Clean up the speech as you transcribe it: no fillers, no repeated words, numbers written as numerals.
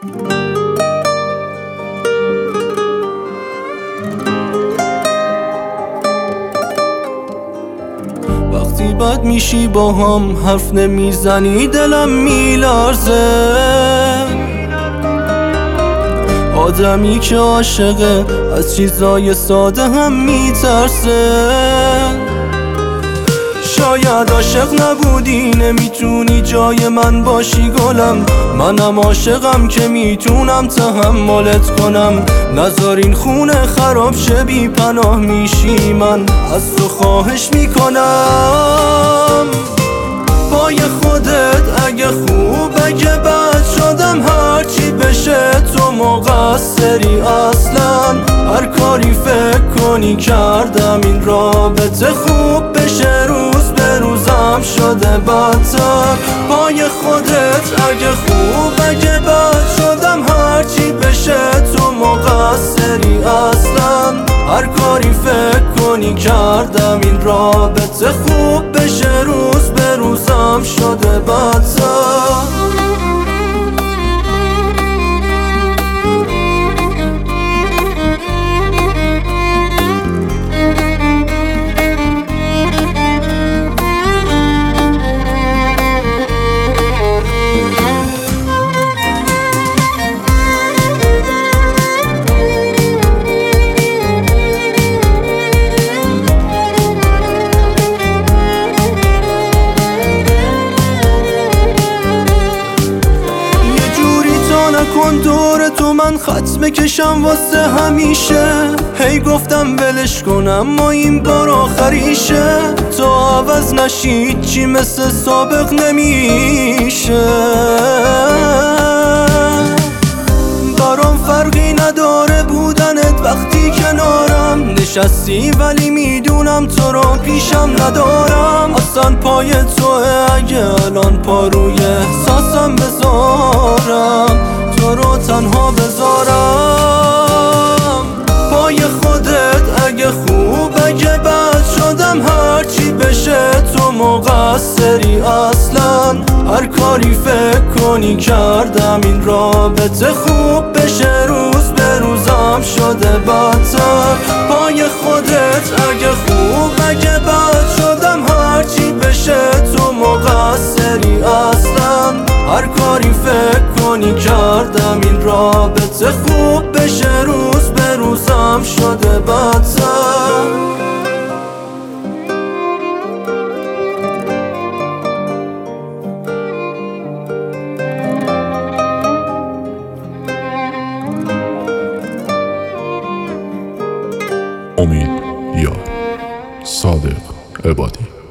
وقتی بد میشی با هم حرف نمیزنی دلم میلرزه. آدمی که عاشقه از چیزای ساده هم میترسه. شاید عاشق نبودی نمیتونی جای من باشی گلم، منم عاشقم که میتونم تحملت کنم. نذار این خونه خراب شه بی پناه میشی، من از تو خواهش میکنم. پای خودت اگه خوب اگه بد شدم هرچی بشه تو مقصری اصلا. هر کاری فکر کنی کردم این رابطه خوب بشه، روز به روزم شده بدتر. پای خودت اگه خوب اگه بد شدم هرچی بشه تو مقصری اصلا. هر کاری فکر کنی کردم این رابطه خوب بشه، روز به روزم شده بدتر. کن دور تو من خط بکشم واسه همیشه. هی گفتم ولش کنم ما این بار آخریشه، تا عوض نشید چی مثل سابق نمیشه. برام فرقی نداره بودنت وقتی کنارم نشستی، ولی میدونم تو را پیشم ندارم. اصلا پای توه اگه الان پا روی احساسم بذارم، تو رو تنها بذارم. پای خودت اگه خوب اگه بد شدم هرچی بشه تو مقصری اصلا. هر کاری فکر کنی کردم این رابطه خوب بشه، روز به روزم شده بدتر. پای خودت اگه خوب اگه بد شدم هرچی بشه تو مقصری اصلا. هر کاری فکر کنی کردم این رابطه خوب بشه، روز به روزم شده بدتر. امید یار، صادق عبادی.